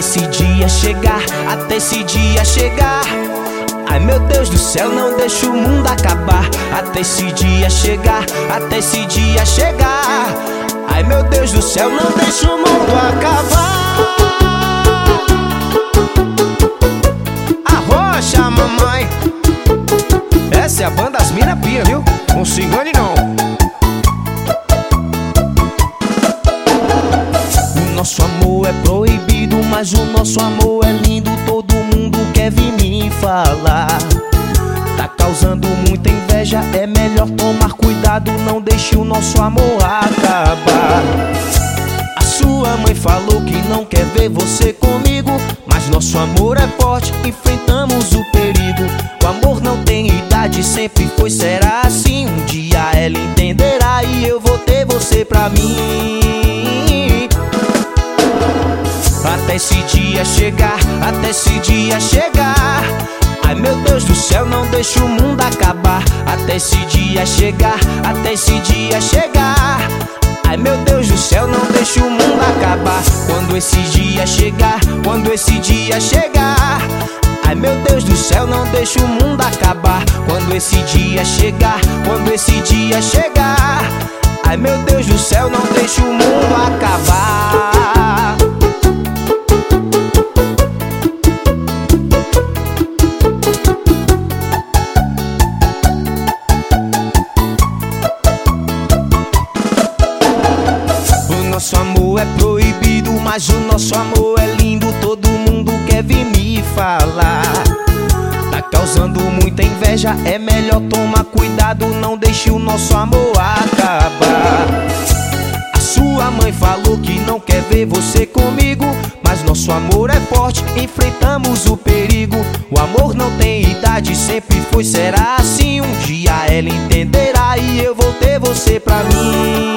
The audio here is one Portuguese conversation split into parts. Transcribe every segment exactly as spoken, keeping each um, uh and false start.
esse dia chegar, até esse dia chegar. Ai meu Deus do céu, não deixa o mundo acabar. Até esse dia chegar, até esse dia chegar. Ai meu Deus do céu, não deixa o mundo acabar. Arrocha, mamãe. Essa é a banda As Mina Pia, viu? Não se engane não. O nosso amor é proibido, mas o nosso amor é lindo. Todo mundo quer vir me falar. Tá causando muita inveja, é melhor tomar cuidado. Não deixe o nosso amor acabar. A sua mãe falou que não quer ver você comigo, mas nosso amor é forte, enfrentamos o perigo. O amor não tem idade, sempre foi, será assim. Um dia ela entenderá e eu vou ter você pra mim. Até esse dia chegar, até esse dia chegar. Ai meu Deus do céu, não deixa o mundo acabar. Até esse dia chegar, até esse dia chegar. Ai meu Deus do céu, não deixa o mundo acabar. Quando esse dia chegar, quando esse dia chegar. Ai meu Deus do céu, não deixa o mundo acabar. Quando esse dia chegar, quando esse dia chegar. Ai meu Deus do céu, não deixa o mundo acabar. Nosso amor é proibido, mas o nosso amor é lindo. Todo mundo quer vir me falar. Tá causando muita inveja, é melhor tomar cuidado. Não deixe o nosso amor acabar. A sua mãe falou que não quer ver você comigo, mas nosso amor é forte, enfrentamos o perigo. O amor não tem idade, sempre foi, será assim. Um dia ela entenderá e eu vou ter você pra mim.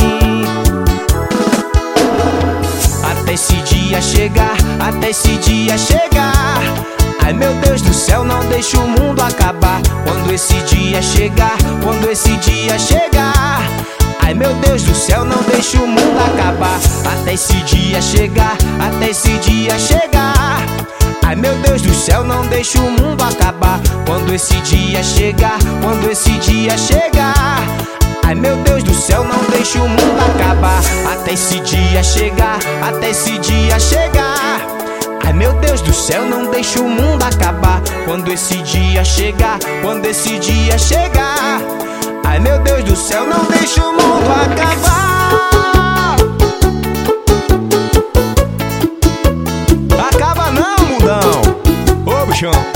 Até esse dia chegar, até esse dia chegar. Ai meu Deus do céu, não deixa o mundo acabar. Quando esse dia chegar, quando esse dia chegar. Ai meu Deus do céu, não deixa o mundo acabar. Até esse dia chegar, até esse dia chegar. Ai meu Deus do céu, não deixa o mundo acabar. Quando esse dia chegar, quando esse dia chegar. Ai meu Deus do céu, não deixa o mundo acabar. Até esse dia chegar, até esse dia chegar. Ai meu Deus do céu, não deixa o mundo acabar. Quando esse dia chegar, quando esse dia chegar. Ai meu Deus do céu, não deixa o mundo acabar. Acaba não, mundão. Ô bichão.